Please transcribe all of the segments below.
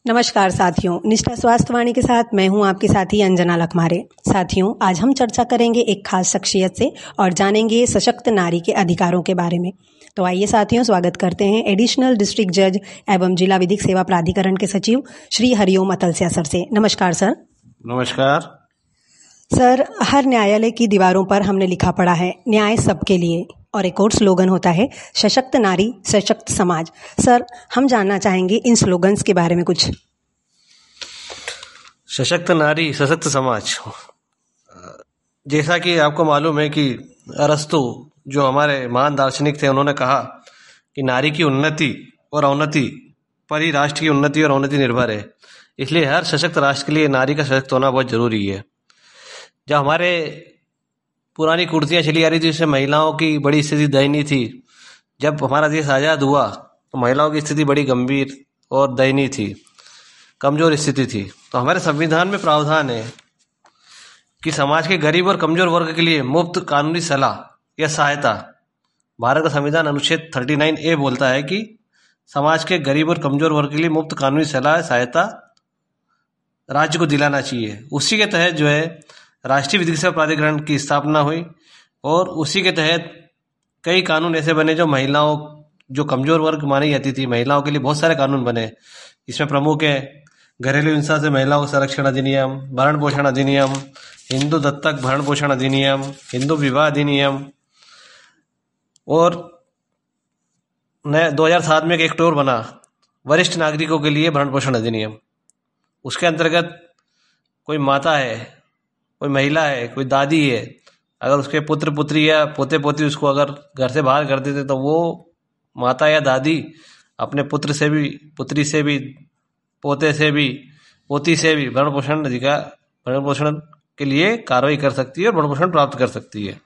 नमस्कार साथियों, निष्ठा स्वास्थ्य वाणी के साथ मैं हूं आपके साथी अंजना लखमारे। साथियों, आज हम चर्चा करेंगे एक खास शख्सियत से और जानेंगे सशक्त नारी के अधिकारों के बारे में। तो आइए साथियों, स्वागत करते हैं एडिशनल डिस्ट्रिक्ट जज एवं जिला विधिक सेवा प्राधिकरण के सचिव श्री हरिओम अतलसिया सर से। नमस्कार सर। नमस्कार सर, हर न्यायालय की दीवारों पर हमने लिखा पढ़ा है न्याय सबके लिए, और एक और स्लोगन होता है सशक्त नारी सशक्त समाज। सर, हम जानना चाहेंगे इन स्लोगन्स के बारे में कुछ। सशक्त नारी सशक्त समाज, जैसा कि आपको मालूम है कि अरस्तु जो हमारे महान दार्शनिक थे, उन्होंने कहा कि नारी की उन्नति और अवनति पर ही राष्ट्र की उन्नति और अवनति निर्भर है। इसलिए हर सशक्त राष्ट्र के लिए नारी का सशक्त होना बहुत जरूरी है। जब हमारे पुरानी कुर्सियाँ चली आ रही थी, उससे महिलाओं की बड़ी स्थिति दयनीय थी। जब हमारा देश आज़ाद हुआ तो महिलाओं की स्थिति बड़ी गंभीर और दयनीय थी, कमजोर स्थिति थी। तो हमारे संविधान में प्रावधान है कि समाज के गरीब और कमजोर वर्ग के लिए मुफ्त कानूनी सलाह या सहायता। भारत का संविधान अनुच्छेद 39A बोलता है कि समाज के गरीब और कमजोर वर्ग के लिए मुफ्त कानूनी सलाह सहायता राज्य को दिलाना चाहिए। उसी के तहत जो है राष्ट्रीय विधिक सेवा प्राधिकरण की स्थापना हुई और उसी के तहत कई कानून ऐसे बने जो महिलाओं, जो कमजोर वर्ग मानी जाती थी, महिलाओं के लिए बहुत सारे कानून बने। इसमें प्रमुख है घरेलू हिंसा से महिलाओं का संरक्षण अधिनियम, भरण पोषण अधिनियम, हिंदू दत्तक भरण पोषण अधिनियम, हिंदू विवाह अधिनियम, और 2007 में एक एक्ट और बना वरिष्ठ नागरिकों के लिए भरण पोषण अधिनियम। उसके अंतर्गत कोई माता है, कोई महिला है, कोई दादी है, अगर उसके पुत्र पुत्री या पोते पोती उसको अगर घर से बाहर कर देते तो वो माता या दादी अपने पुत्र से भी, पुत्री से भी, पोते से भी, पोती से भी भरण पोषण के लिए कार्रवाई कर सकती है और भरण पोषण प्राप्त कर सकती है।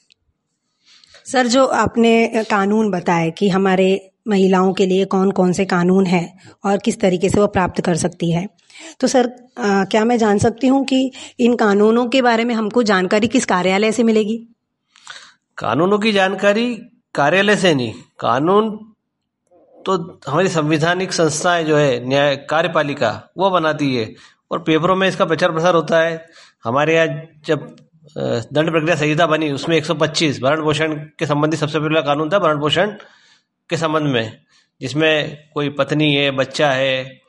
सर, जो आपने कानून बताए कि हमारे महिलाओं के लिए कौन कौन से कानून हैं और किस तरीके से वो प्राप्त कर सकती है, तो सर क्या मैं जान सकती हूँ कि इन कानूनों के बारे में हमको जानकारी किस कार्यालय से मिलेगी? कानूनों की जानकारी कार्यालय से नहीं, कानून तो हमारी संवैधानिक संस्थाएं जो है न्याय कार्यपालिका वो बनाती है और पेपरों में इसका प्रचार प्रसार होता है। हमारे यहाँ जब दंड प्रक्रिया संहिता बनी उसमें 125 भरण पोषण के संबंधी सबसे पहला कानून था भरण पोषण के संबंध में, जिसमें कोई पत्नी है, बच्चा है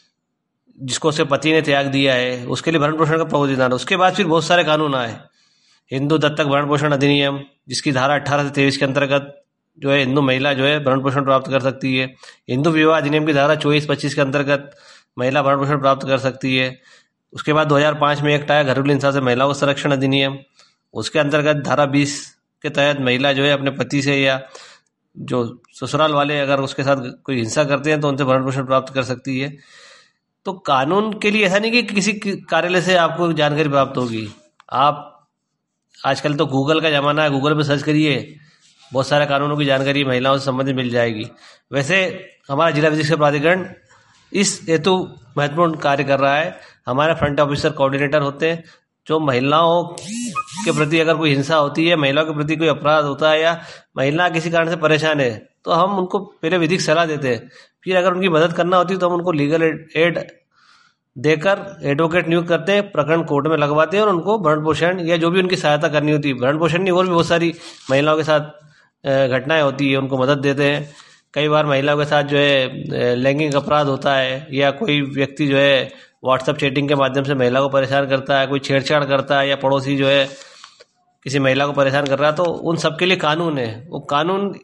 जिसको उसके पति ने त्याग दिया है, उसके लिए भरण पोषण का प्रावधान है। उसके बाद फिर बहुत सारे कानून आए। हिंदू दत्तक भरण पोषण अधिनियम, जिसकी धारा 18 से 23 के अंतर्गत जो है हिंदू महिला जो है भरण पोषण प्राप्त कर सकती है। हिंदू विवाह अधिनियम की धारा 24-25 के अंतर्गत महिला भरण पोषण प्राप्त कर सकती है। उसके बाद 2005 में एक्ट आया घरेलू हिंसा से महिलाओं का संरक्षण अधिनियम, उसके अंतर्गत धारा 20 के तहत महिला जो है अपने पति से या जो ससुराल वाले अगर उसके साथ कोई हिंसा करते हैं तो उनसे भरण पोषण प्राप्त कर सकती है। तो कानून के लिए ऐसा नहीं कि किसी कार्यालय से आपको जानकारी प्राप्त होगी। आप आजकल तो गूगल का ज़माना है, गूगल पे सर्च करिए, बहुत सारे कानूनों की जानकारी महिलाओं से संबंधित मिल जाएगी। वैसे हमारा जिला विधिक सेवा प्राधिकरण इस हेतु महत्वपूर्ण कार्य कर रहा है। हमारे फ्रंट ऑफिसर कोऑर्डिनेटर होते हैं जो महिलाओं के प्रति अगर कोई हिंसा होती है, महिलाओं के प्रति कोई अपराध होता है या महिला किसी कारण से परेशान है, तो हम उनको पहले विधिक सलाह देते हैं। फिर अगर उनकी मदद करना होती है तो हम उनको लीगल एड देकर एडवोकेट नियुक्त करते हैं, प्रकरण कोर्ट में लगवाते हैं और उनको भरण पोषण या जो भी उनकी सहायता करनी होती है, भरण पोषण नहीं और भी बहुत सारी महिलाओं के साथ घटनाएं होती है, उनको मदद देते हैं। कई बार महिलाओं के साथ जो है लैंगिक अपराध होता है या कोई व्यक्ति जो है व्हाट्सएप चैटिंग के माध्यम से महिला को परेशान करता है, कोई छेड़छाड़ करता है या पड़ोसी जो है किसी महिला को परेशान कर रहा है, तो उन सब के लिए कानून है। वो कानून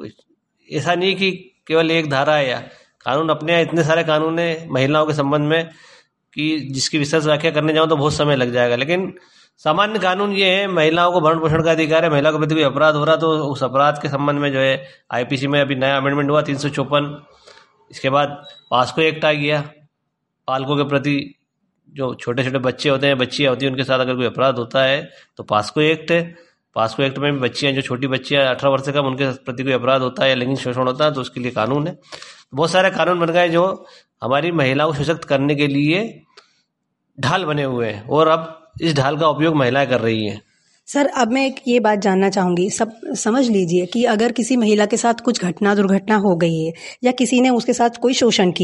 ऐसा नहीं कि केवल एक धारा है, या कानून अपने यहाँ इतने सारे कानून है महिलाओं के संबंध में कि जिसकी विशेष व्याख्या करने जाऊँ तो बहुत समय लग जाएगा। लेकिन सामान्य कानून ये है, महिलाओं को भरण पोषण का अधिकार है, महिलाओं के प्रति कोई अपराध हो रहा तो उस अपराध के संबंध में जो है आईपीसी में अभी नया अमेंडमेंट हुआ 354। इसके बाद पास्को एक्ट आ गया, पालकों के प्रति जो छोटे छोटे बच्चे होते हैं, बच्चियाँ होती हैं, उनके साथ अगर कोई अपराध होता है तो पास्को एक्ट है। पास्को एक्ट में भी बच्चियाँ, जो छोटी बच्चियाँ 18 वर्ष से कम, उनके प्रति कोई अपराध होता है या लैंगिक शोषण होता है तो उसके लिए कानून है। बहुत सारे कानून बन गए जो हमारी महिलाओं को सशक्त करने के लिए ढाल बने हुए हैं और अब इस ढाल का उपयोग महिलाएं कर रही हैं। सर, अब मैं एक ये बात जानना चाहूंगी, सब समझ लीजिए कि अगर किसी महिला के साथ कुछ दुर्घटना हो गई है या किसी ने उसके साथ कोई शोषण किया